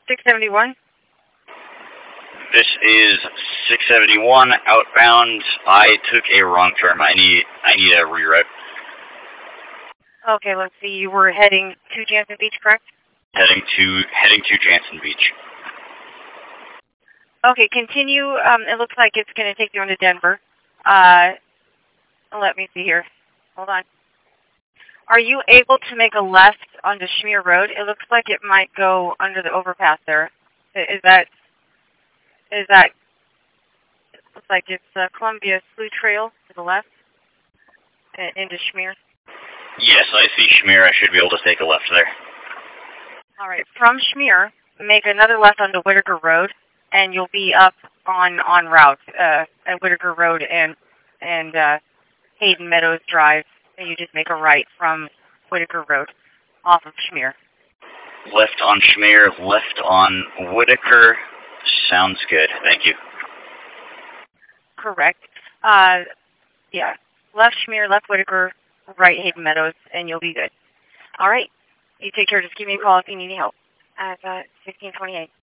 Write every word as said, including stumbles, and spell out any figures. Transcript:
six seventy-one. This is six seventy-one outbound. I took a wrong turn. I need I need a reroute. Okay, let's see. You were heading to Jansen Beach, correct? Heading to heading to Jansen Beach. Okay, continue. Um, it looks like it's going to take you into Denver. Uh, let me see here. Hold on. Are you able to make a left onto Schmier Road? It looks like it might go under the overpass there. Is that, is that, it looks like it's uh, Columbia Slough Trail to the left, uh, into Schmier. Yes, I see Schmier. I should be able to take a left there. All right, from Schmier, make another left onto Whitaker Road, and you'll be up on, on route uh, at Whitaker Road and, and uh, Hayden Meadows Drive. And you just make a right from Whitaker Road off of Schmier. Left on Schmier, left on Whitaker. Sounds good. Thank you. Correct. Uh, yeah. Left Schmier, left Whitaker, right Hayden Meadows, and you'll be good. All right. You take care. Just give me a call if you need any help. At uh, sixteen twenty-eight.